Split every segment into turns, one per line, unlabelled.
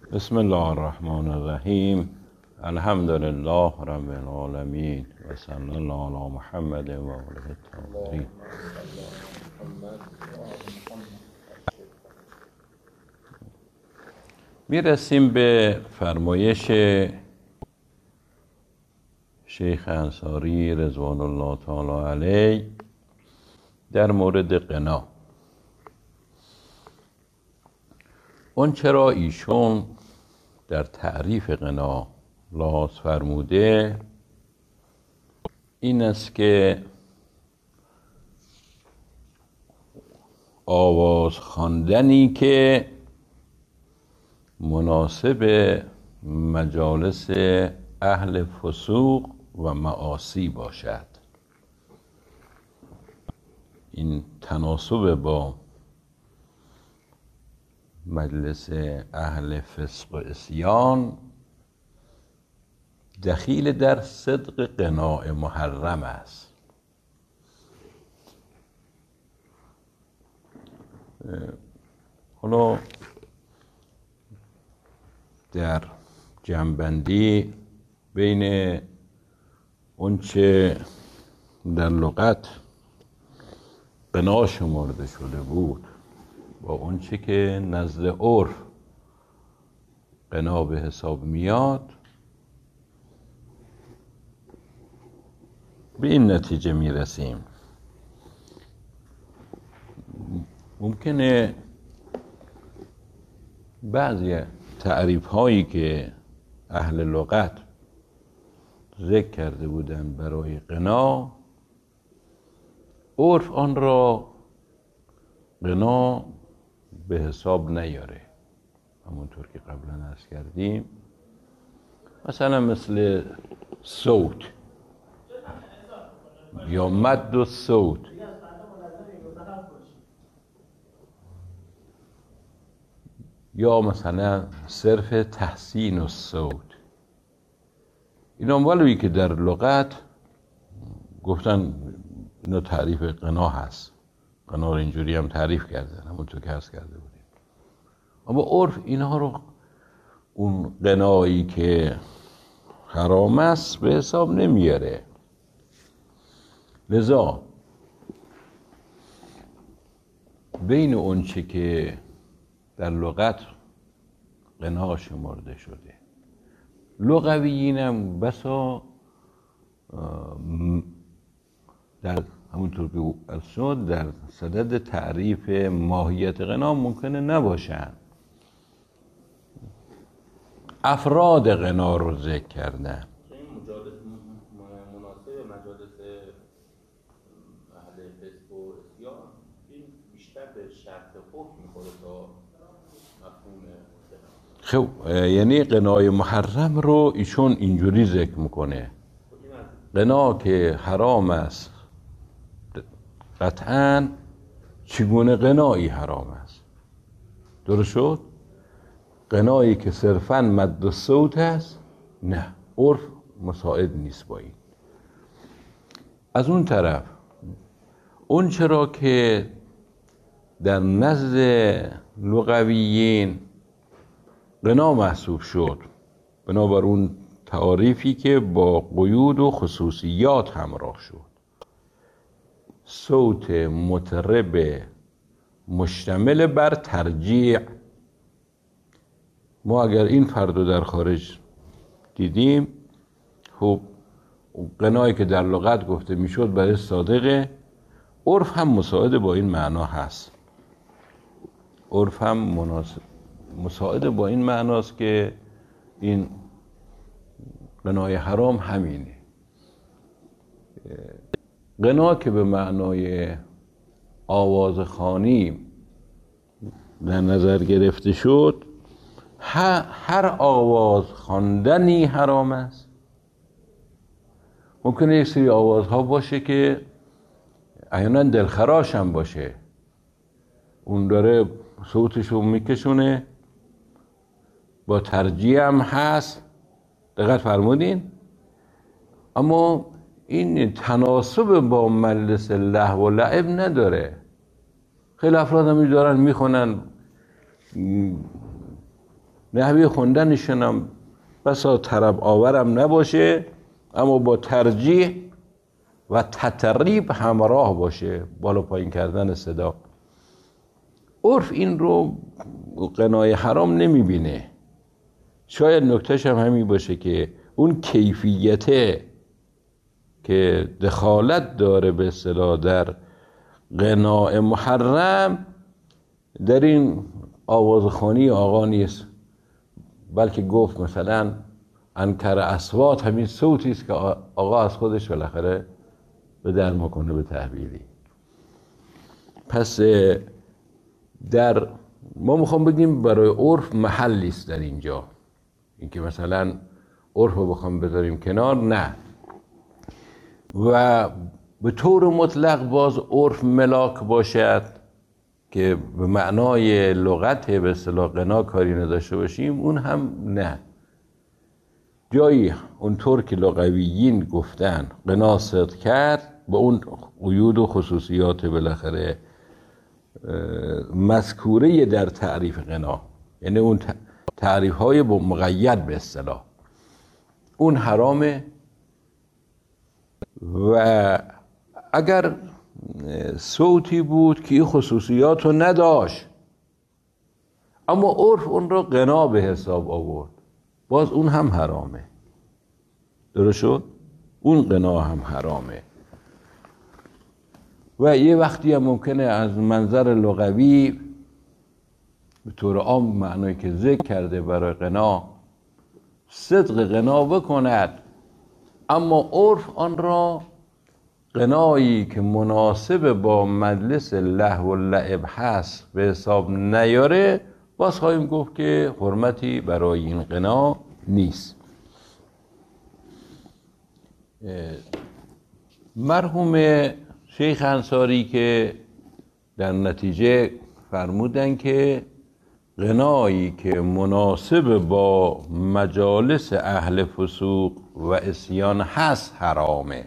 بسم الله الرحمن الرحیم. الحمد لله رب العالمین و صلی الله علی محمد و آله الطاهرین. میرسیم به فرمایش شیخ انصاری رضوان الله تعالی علیه در مورد غنا. اون چرا ایشون در تعریف غنا لاحظ فرموده این است که آواز خواندنی که مناسب مجالس اهل فسوق و معاصی باشد. این تناسب با مجلس اهل فسق و عصیان دخیل در صدق غناء محرم است. حالا در جمع‌بندی بین اونچه در لغت غنا شمرده شده بود با اونچه که نزد عرف غنا به حساب میاد به این نتیجه میرسیم. ممکنه بعضی تعریف هایی که اهل لغت ذکر کرده بودن برای غنا، عرف آن را غنا به حساب نیاره. همونطور که قبلا عرض کردیم، مثلا مثل صوت یا مد و صوت یا مثلا صرف تحسین و صوت، اینا ولوی که در لغت گفتن اینا تعریف غنا هست، غنا رو اینجوری هم تعریف کردن همونطور که عرض کرده بودیم، اما عرف اینها رو اون غنایی که حرام است به حساب نمیاره. لذا بین اون چه که در لغت غنا شمرده شده، لغویین هم بسا در همونطور که عرض شد در صدد تعریف ماهیت غنا ممکنه نباشن، افراد غنا رو ذکر کردن.
این مناسب مجالس اهل فسق و عصیان این بیشتر به شرط حکم میخوره تا مفهوم
خب یعنی غنای محرم رو ایشون اینجوری ذکر میکنه، غنا که حرام است قطعاً چگونه غنایی حرام است. درست شد؟ غنایی که صرفاً مد و صوت است نه، عرف مساعد نیست با این. از اون طرف اون چرا که در نزد لغویین غنا محسوب شد بنابر اون تعاریفی که با قیود و خصوصیات همراه شد، صوت مطرب مشتمل بر ترجیع. ما اگر این فرد رو در خارج دیدیم، خب غنایی که در لغت گفته میشد برای صادقه، عرف هم مساعد با این معنا هست. عرف هم مساعد با این معناست که این غنای حرام همینه. غنا که به معنای آوازخوانی در نظر گرفته شد، هر آواز خواندنی حرام است. ممکنه یک سری آوازها باشه که احیانا دلخراش هم باشه، اون داره صوتشو میکشونه، با ترجیح هم هست، دقت فرمودین، اما این تناسب با مجلس لهو و لعب نداره. خیلی افراد هم دارن میخونن نحوه خوندنشون هم بسا طرب آورم نباشه، اما با ترجیح و تطریب همراه باشه، بالا پایین کردن صدا. عرف این رو غنای حرام نمیبینه. شاید نکتهش هم همین باشه که اون کیفیته که دخالت داره به اصطلاح در غناء محرم در این آوازخوانی آقا نیست، بلکه گفت مثلا انکر اصوات همین صوتی است که آقا از خودش بالاخره به در میکنه به تحویلی. پس در ما میخوام بگیم برای عرف محلی است در اینجا، اینکه مثلا عرف رو بخوام بذاریم کنار، نه. و به طور مطلق باز عرف ملاک باشد که به معنای لغت به اصطلاح غنا کاری نداشته باشیم، اون هم نه. جایی اونطور که لغویین گفتن غنا صدق کرد با اون قیود و خصوصیات بالاخره مذکوره در تعریف غنا، یعنی اون تعریف های مقید به اصطلاح، اون حرامه. و اگر صوتی بود که این خصوصیات رو نداشت اما عرف اون رو غنا به حساب آورد، باز اون هم حرامه. درست شد؟ اون غنا هم حرامه. و یه وقتی هم ممکنه از منظر لغوی به طور عام معنایی که ذکر کرده برای غنا صدق غنا بکند، اما عرف آن را غنایی که مناسب با مجلس لهو و لعب هست به حساب نیاره، باز خواهیم گفت که حرمتی برای این غنا نیست. مرحوم شیخ انصاری که در نتیجه فرمودن که غنایی که مناسب با مجالس اهل فسوق و عصیان هست حرامه.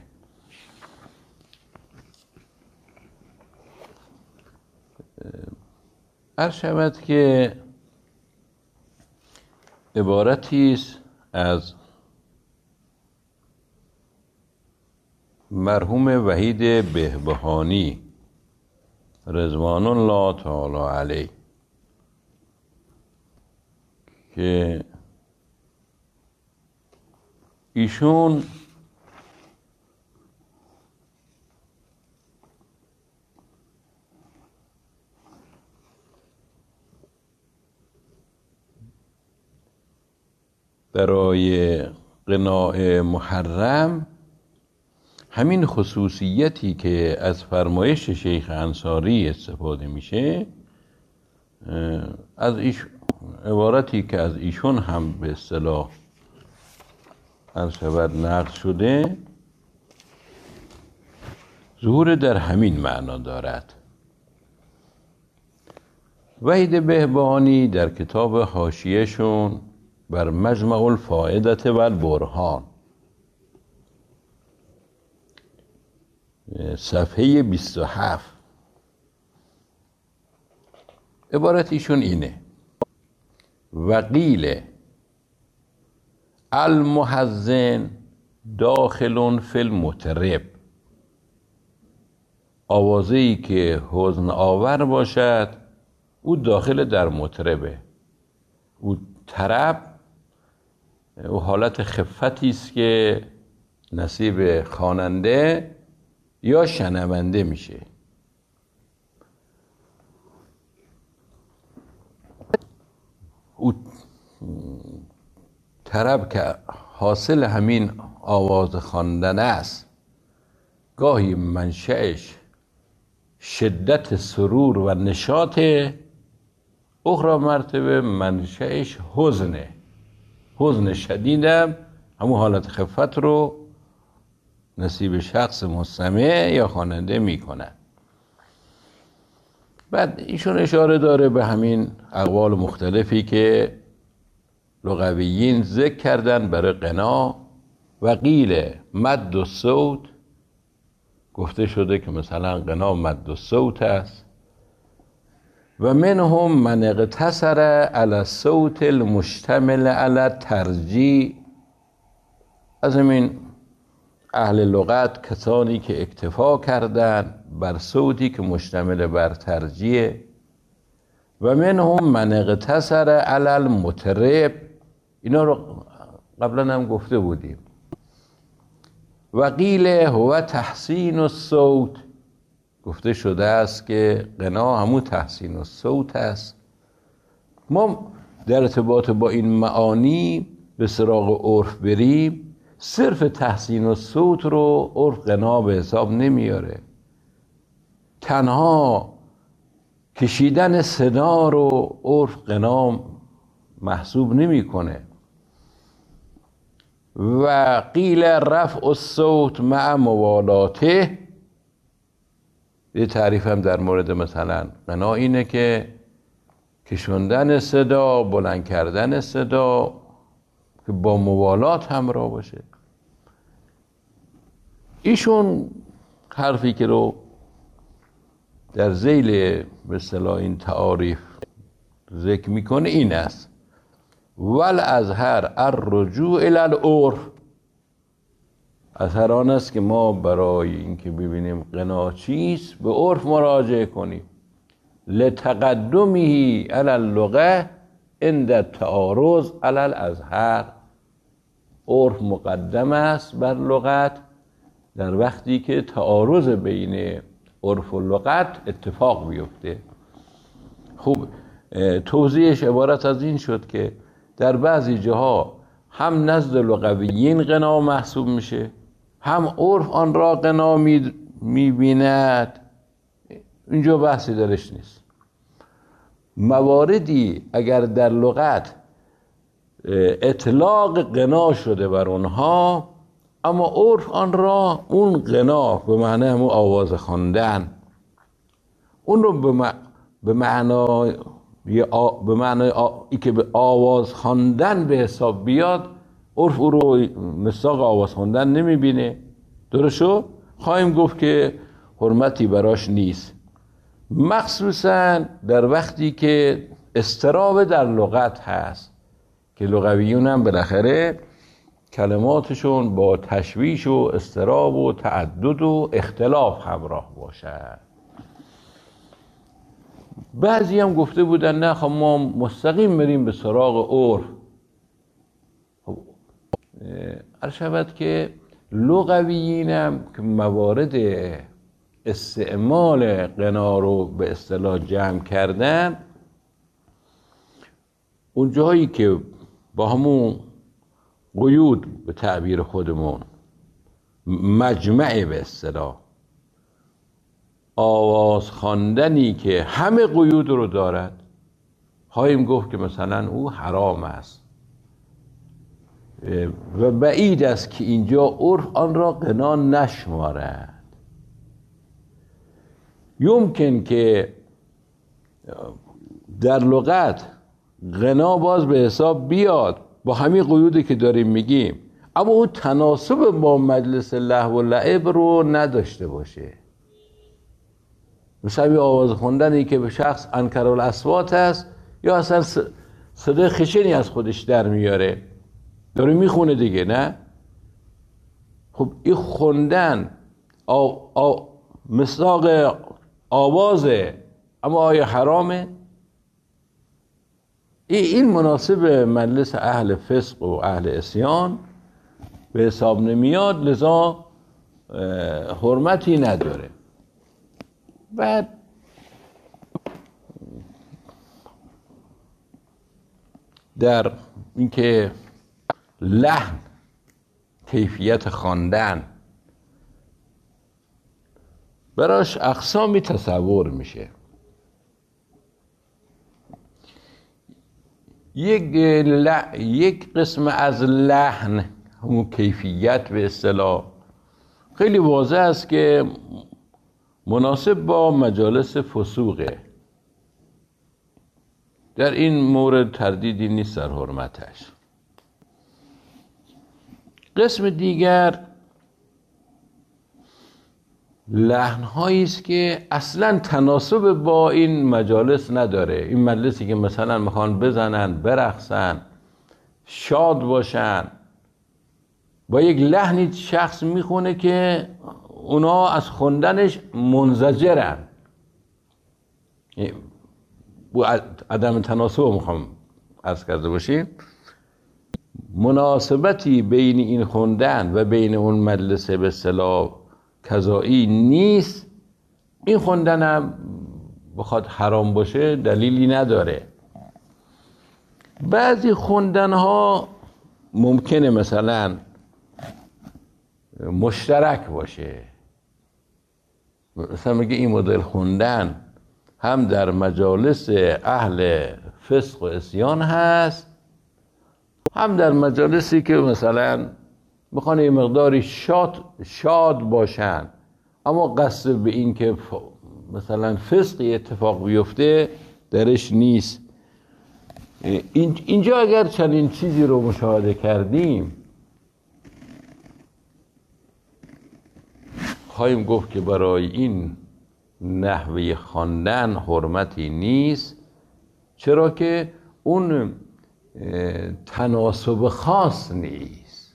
عرض شود که عبارتی است از مرحوم وحید بهبهانی رضوان الله تعالی علیه که ایشون برای غناء محرم همین خصوصیتی که از فرمایش شیخ انصاری استفاده میشه، از عبارتی که از ایشون هم به اصطلاح عرض شود نقل شده، ظهور در همین معنا دارد. وحید بهبهانی در کتاب حاشیه‌شون بر مجمع الفائدة و البرهان صفحه 27 عبارت ایشون اینه: وقیل المحزن داخل فی المطرب، آوازه‌ای که حزن آور باشد او داخل در مطربه. او طرب او حالت خفتی است که نصیب خواننده یا شنونده میشه. او طرب که حاصل همین آواز خواندن است، گاهی منشأش شدت سرور و نشاط، اخرى مرتبه منشأش حزنه، حزن شدیدم همون حالت خفت رو نصیب شخص مستمع یا خواننده میکنه. بعد ایشون اشاره داره به همین اقوال مختلفی که لغویین ذکر کردن برای غنا. وقیل مد و صوت، گفته شده که مثلا غنا مد و صوت است. و منهم من اقتصر علی الصوت المشتمل علی الترجیع. از همین اهل لغت کسانی که اکتفا کردند بر صوتی که مشتمل بر ترجیع. و منهم من اقتصر علی المطرب، اینا رو قبلا هم گفته بودیم. و قیل هو تحسین الصوت، گفته شده است که غنا همون تحسین الصوت است. ما در ارتباط با این معانی به سراغ عرف بریم، صرف تحسین الصوت رو عرف غنا به حساب نمیاره. تنها کشیدن صدا رو عرف غنا محسوب نمیکنه. و قیل رفع الصوت مع موالاته، یه تعریف هم در مورد مثلا غنا اینه که کشوندن صدا، بلند کردن صدا که با موالات همراه باشه. ایشون حرفی که رو در ذیل به اصطلاح این تعاریف ذکر میکنه این است: والازهر الرجوع الی العرف. اظهر آن است که ما برای اینکه ببینیم غنا چیست به عرف مراجعه کنیم. لتقدمه علی اللغه عند التعارض علی الازهر. عرف مقدم است بر لغت در وقتی که تعارض بین عرف و لغت اتفاق بیفته. خوب، توضیحش عبارت از این شد که در بعضی جاها هم نزد لغویین غنا محسوب میشه، هم عرف آن را غنا میبیند. اینجا بحثی درش نیست. مواردی اگر در لغت اطلاق غنا شده بر اونها، اما عرف آن را اون غنا به معنی همون آواز خواندن، اون رو به معنای ای که به آواز خواندن به حساب بیاد، عرف او رو مصداق آواز خواندن نمیبینه. درستو؟ خواهیم گفت که حرمتی براش نیست، مخصوصا در وقتی که اضطراب در لغت هست که لغویون هم بالاخره کلماتشون با تشویش و اضطراب و تعدد و اختلاف همراه باشد. بعضی هم گفته بودن نه خب ما مستقیم بریم به سراغ عرف. عرض شود که لغویین هم که موارد استعمال غنا رو به اصطلاح جمع کردن، اون جایی که با همون قیود به تعبیر خودمون مجمع به اصطلاح آواز خواندنی که همه قیود رو دارد، خواهیم گفت که مثلا او حرام است و بعید است که اینجا عرف آن را غنا نشمارد. یمکن که در لغت غنا باز به حساب بیاد با همین قیودی که داریم میگیم، اما اون تناسب با مجلس لهو و لعب رو نداشته باشه. مثل آواز خوندنی که به شخص انکر الاصوات هست یا اصلا صدای خشنی از خودش در میاره، داره میخونه دیگه، نه؟ خب این خوندن مصداق آوازه، اما آیا حرامه؟ این مناسب مجلس اهل فسق و اهل عصیان به حساب نمیاد، لذا حرمتی نداره. بعد در اینکه لحن کیفیت خواندن براش اقسامی تصور میشه. یک قسم از لحن، همون کیفیت به اصطلاح، خیلی واضح است که مناسب با مجالس فسوقه. در این مورد تردیدی نیست در حرمتش. قسم دیگر لحن‌هایی است که اصلا تناسب با این مجالس نداره. این مجلسی که مثلا میخوان بزنن، برقصن، شاد باشن، با یک لحنی شخص میخونه که اونا از خوندنش منزجرن. با عدم تناسب میخوام عرض کرده باشیم. مناسبتی بین این خوندن و بین اون مجلس به اصطلاح قضایی نیست. این خوندن هم بخواد حرام باشه دلیلی نداره. بعضی خوندن ها ممکنه مثلا مشترک باشه، مثلا میگه این مدل خوندن هم در مجالس اهل فسق و عصیان هست، هم در مجالسی که مثلا میخوان یه مقداری شاد باشن اما قصد به این که مثلا فسقی اتفاق بیفته درش نیست. اینجا اگر چنین چیزی رو مشاهده کردیم خواهیم گفت که برای این نحوه خواندن حرمتی نیست، چرا که اون تناسب خاص نیست.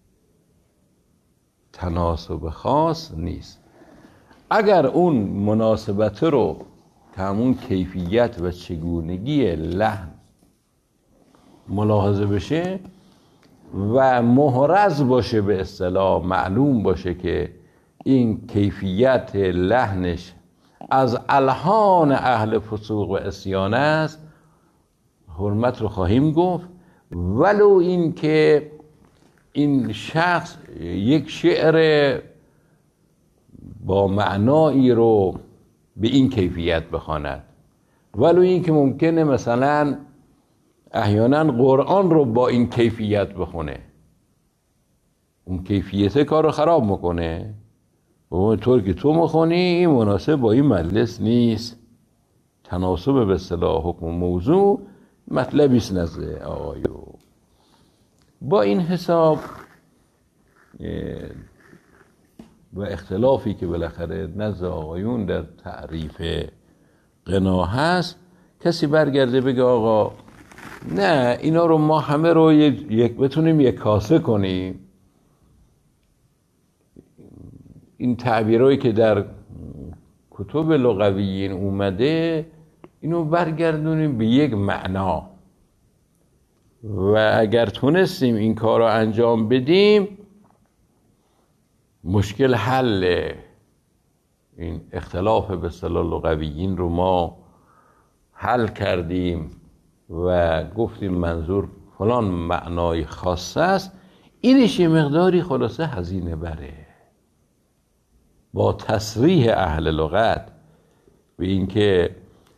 تناسب خاص نیست. اگر اون مناسبت رو که همون کیفیت و چگونگی لحن ملاحظه بشه و محرز باشه، به اصطلاح معلوم باشه که این کیفیت لحنش از الحان اهل فسوق و عصیان است، حرمت رو خواهیم گفت. ولو این که این شخص یک شعر با معنایی رو به این کیفیت بخواند، ولو این که ممکنه مثلا احیانا قرآن رو با این کیفیت بخونه، اون کیفیت کار رو خراب میکنه و اونطور که تو میخونی این مناسب با این مجلس نیست. تناسب به اصطلاح حکم موضوع مطلبی است نزد آقایون. با این حساب و اختلافی که بالاخره نزد آقایون در تعریف غنا هست، کسی برگرده بگه آقا نه اینا رو ما همه رو بتونیم یک کاسه کنیم، این تعبیرهایی که در کتب لغویین اومده اینو برگردونیم به یک معنا و اگر تونستیم این کار رو انجام بدیم مشکل حل. این اختلاف به اصطلاح لغویین رو ما حل کردیم و گفتیم منظور فلان معنای خاص است. اینش یه مقداری خلاصه هزینه بره. با تصریح اهل لغت به این که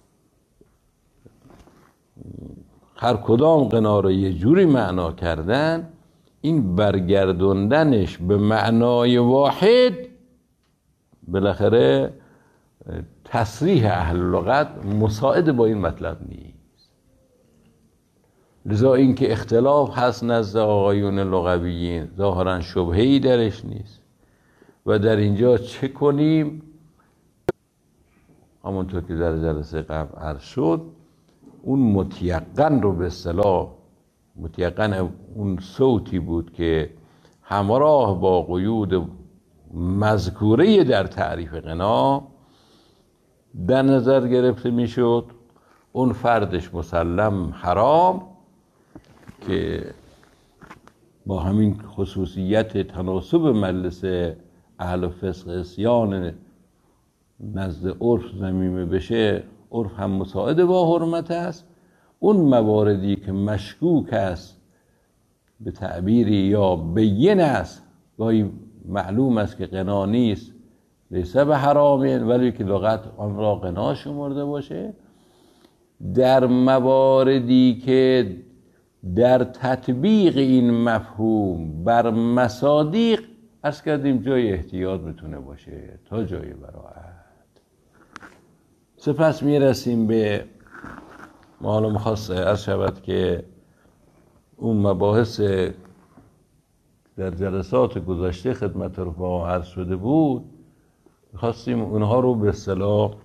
هر کدام غنا رو یه جوری معنا کردن، این برگردوندنش به معنای واحد بالاخره تصریح اهل لغت مساعد با این مطلب نیست. لذا این که اختلاف هست نزد آقایون لغویین ظاهرا شبهه‌ای درش نیست و در اینجا چه کنیم؟ همونطور که در جلسه قبل عرض شد، اون متیقن رو به اصطلاح متیقن اون صوتی بود که همراه با قیود مذکوره در تعریف غنا در نظر گرفته میشد، اون فردش مسلم حرام که با همین خصوصیت تناسب مجلس اهل فسق عصیان نزد عرف ضمیمه بشه، عرف هم مساعد با حرمت است. اون مواردی که مشکوک است به تعبیری یا بین است، گاهی معلوم است که غنا نیست، لیس به حرامه ولی که لغت آن را غنا شمرده باشه، در مواردی که در تطبیق این مفهوم بر مصادیق عرض کردیم جای احتیاط میتونه باشه تا جای براعت. سپس میرسیم به معلوم خاص از شود که اون مباحث در جلسات گذشته خدمت رفقا عرض شده بود خواستیم اونها رو به اصطلاح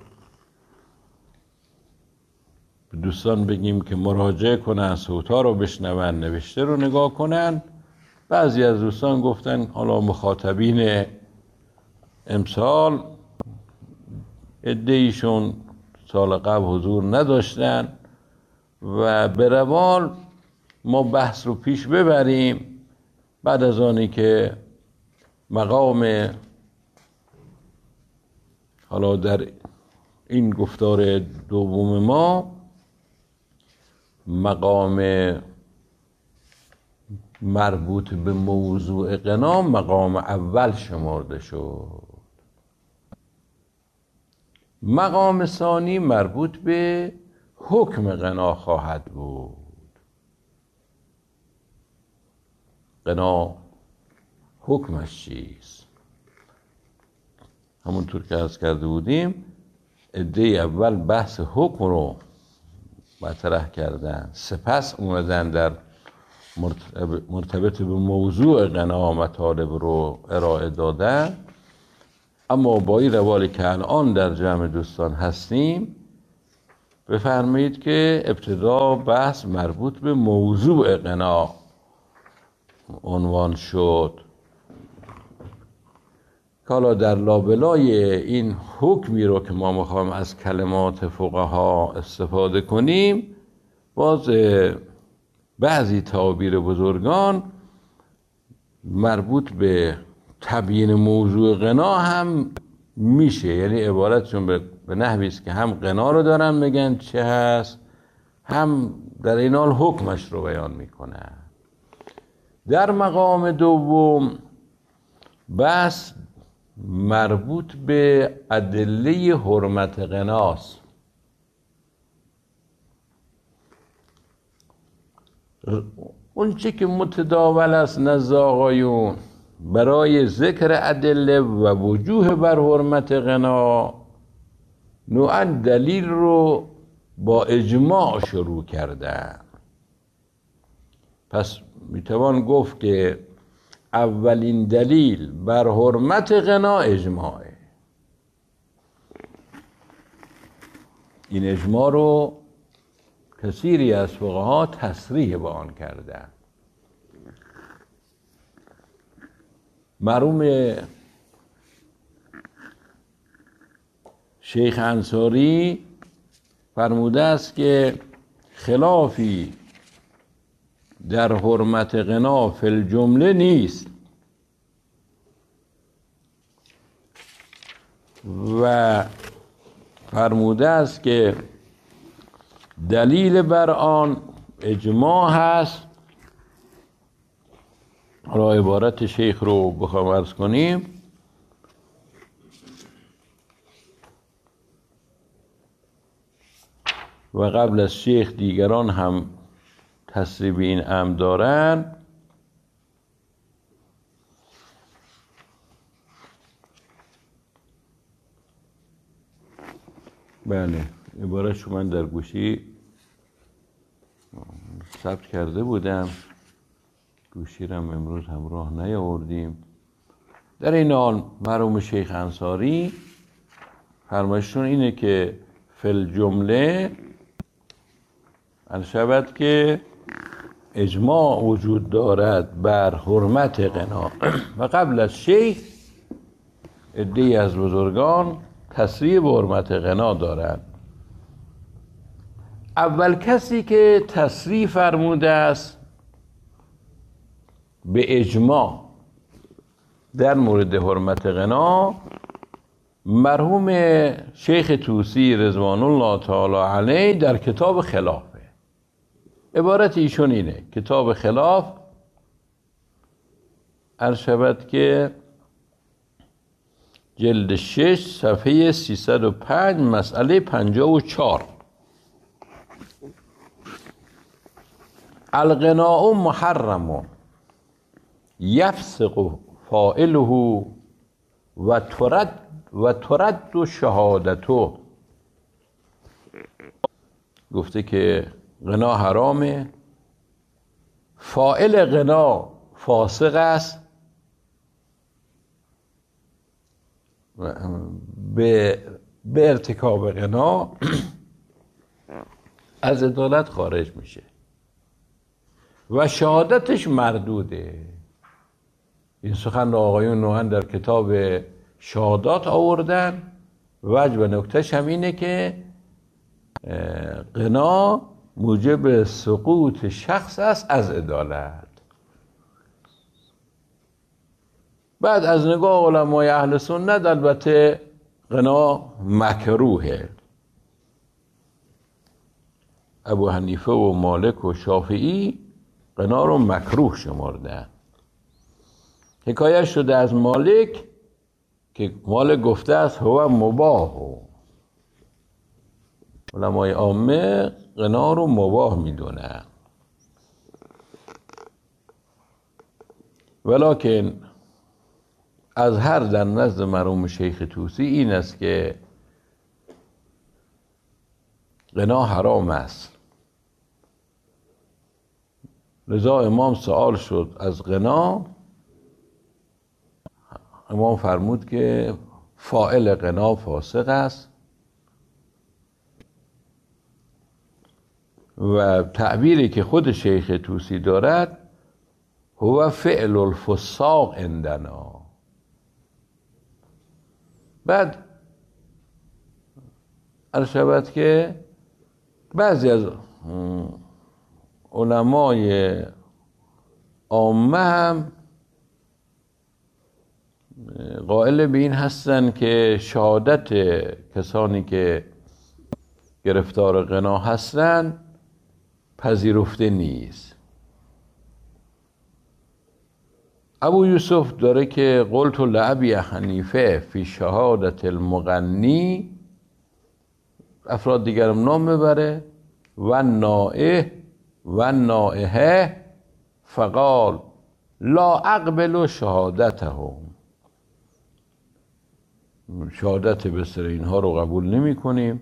به دوستان بگیم که مراجعه کنن، صوت‌ها رو بشنون، نوشته رو نگاه کنن. بعضی از دوستان گفتن حالا مخاطبین امسال عده‌ایشون سال قبل حضور نداشتن و به روال ما بحث رو پیش ببریم. بعد از آنی که مقام حالا در این گفتار دوم ما مقام مربوط به موضوع غنا مقام اول شمرده شد، مقام ثانی مربوط به حکم غنا خواهد بود. غنا حکمش چیست؟ همونطور که عرض کرده بودیم عده اول بحث حکم رو مطرح کردن، سپس اومدن در مرتبط به موضوع غنا مطالب رو ارائه دادن. اما با این روالی که الان در جمع دوستان هستیم بفرمایید که ابتدا بحث مربوط به موضوع غنا عنوان شد. حالا در لابلای این حکمی رو که ما میخوایم از کلمات فقها استفاده کنیم، باز بعضی تعابیر بزرگان مربوط به تبیین موضوع غنا هم میشه، یعنی عبارتشون به نحوی است که هم غنا رو دارن میگن چه هست، هم در این حال حکمش رو بیان میکنن. در مقام دوم بس مربوط به ادله حرمت غناست. اون چه که متداول است نزد آقایون برای ذکر ادله و وجوه بر حرمت غنا، نوعا دلیل رو با اجماع شروع کردن. پس میتوان گفت که اولین دلیل بر حرمت غنا اجماعه. این اجماع رو کثیری از فقها تصریح به آن کردن. مرحوم شیخ انصاری فرموده است که خلافی در حرمت غنا فی الجمله نیست و فرموده است که دلیل بر آن اجماع هست. را عبارت شیخ رو بخوام عرض کنیم، و قبل از شیخ دیگران هم تصریح این امر دارن. بله، عبارتش من در گوشی ثبت کرده بودم، گوشی رو امروز همراه نیاوردیم. در این حال مرحوم شیخ انصاری فرمایششون اینه که فی الجمله شود که اجماع وجود دارد بر حرمت غنا و قبل از شیخ عده‌ای از بزرگان تصریح به حرمت غنا دارند. اول کسی که تصریح فرموده است به اجماع در مورد حرمت غنا مرحوم شیخ طوسی رضوان الله تعالی علیه در کتاب خلافه. عبارت ایشون اینه: کتاب خلاف عرض شود که جلد 6 صفحه 305 مسئله 54: الغناء محرم یفسق فاعله و ترد شهادته. گفته که غنا حرامه، فاعل غنا فاسق است به ارتکاب غنا از عدالت خارج میشه و شهادتش مردوده. این سخن را آقایون نوحن در کتاب شهادات آوردن. وجه و نکتهش هم اینه که غنا موجب سقوط شخص است از عدالت. بعد از نگاه علمای اهل سنت البته غنا مکروهه. ابو حنیفه و مالک و شافعی غنا رو مکروه شمردن. حکایت شده از مالک که مالک گفته است هو مباح. علمای عامه غنا رو مباح میدونن، ولکن اظهر در نزد مرحوم شیخ طوسی این است که غنا حرام است. لذا امام سوال شد از غنا، امام فرمود که فاعل غنا فاسق است و تعبیری که خود شیخ طوسی دارد هو فعل الفساق عندنا. بعد عرض شود که بعضی از علمای عامه هم قائل به این هستن که شهادت کسانی که گرفتار غنا هستن پذیرفته نیست. ابو یوسف داره که قلت لابی حنیفه فی شهادت المغنی، افراد دیگرم نام ببره، و نائه و نائحه، فقال لا اقبل شهادتهم، شهادت بسر اینها رو قبول نمی کنیم.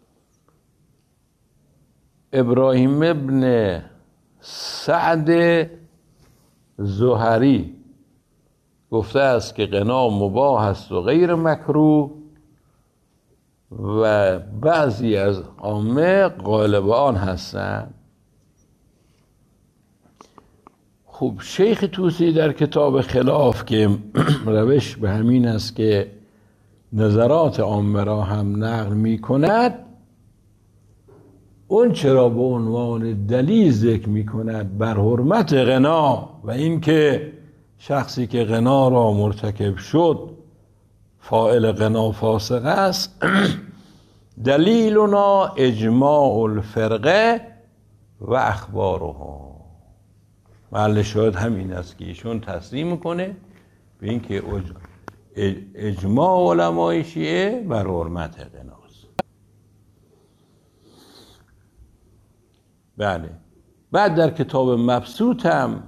ابراهیم ابن سعد زهری گفته است که غنا مباح است و غیر مکروه و بعضی از عامه قائل به آن هستند. خب شیخ طوسی در کتاب خلاف که روش به همین است که نظرات عامه را هم نقل می کند، اون چرا به عنوان دلیل ذکر می کند بر حرمت غنا و اینکه شخصی که غنا را مرتکب شد فاعل غنا فاسق است، دلیلنا اجماع الفرقه و اخبارها. محل شاهد همین است که ایشون تصریح میکنه به اینکه اجماع علمای شیعه بر حرمت غناست. بله. بعد در کتاب مبسوط هم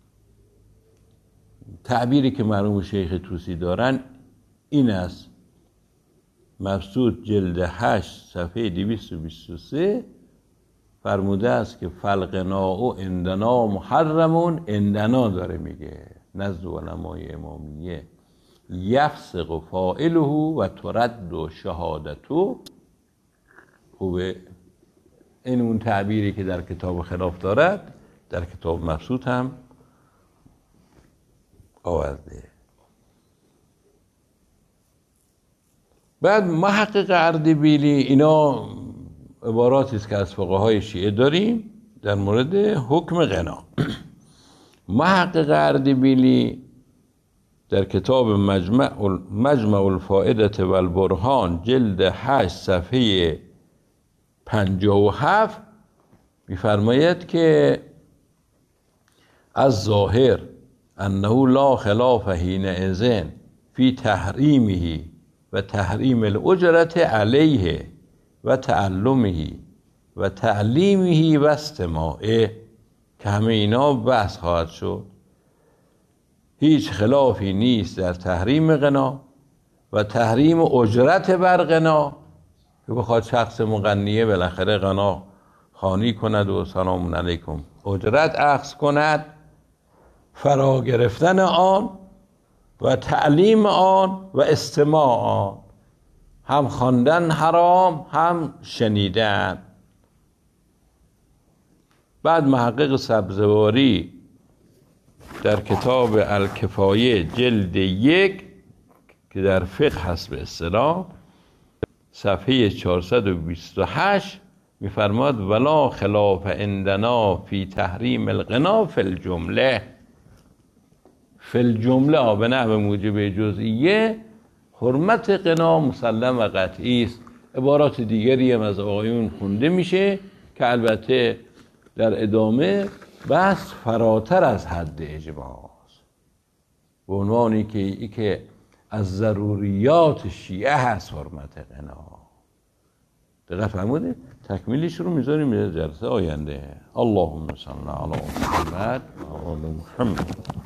تعبیری که مرحوم شیخ طوسی دارن این است. مبسوط جلد 8 صفحه 223 فرموده است که فالغناء عندنا محرمون، عندنا داره میگه نزد علمای امامیه، یفسق فاعله و ترد شهادته. خوبه این اون تعبیری که در کتاب خلاف دارد در کتاب مبسوط هم آورده. بعد محقق اردبیلی، اینا عباراتی است که از فقهای شیعه داریم در مورد حکم غنا. محقق اردبیلی در کتاب مجمع الفائدة و البرهان جلد 8 صفحه 57 می‌فرماید که از ظاهر انه لا خلاف حینئذ فی تحریمه و تحریم الاجرت علیه و تعلمه و تعلیمه و استماعه، که همه اینا بحث خواهد شد. هیچ خلافی نیست در تحریم غنا و تحریم اجرت بر غنا، که بخواد شخص مغنیه بالاخره غنا خوانی کند و سلام علیکم اجرت اخذ کند، فرا گرفتن آن و تعلیم آن و استماع آن، هم خواندن حرام هم شنیدن. بعد محقق سبزواری در کتاب الکفایه جلد 1 که در فقه هست به اصطلاح، صفحه 428 میفرماد ولا خلاف عندنا فی تحریم الغنا فی الجمله. فی الجمله به نحو موجب جزئیه حرمت غنا مسلم و قطعی است. عبارات دیگری هم از آقایون خونده میشه که البته در ادامه بس فراتر از حد اجماع است، به عنوانی که ای که از ضروریات شیعه هست حرمت غنا. دقیق فرموده؟ تکمیلش رو میذاریم جلسه آینده. اللهم صل علی محمد و آل محمد.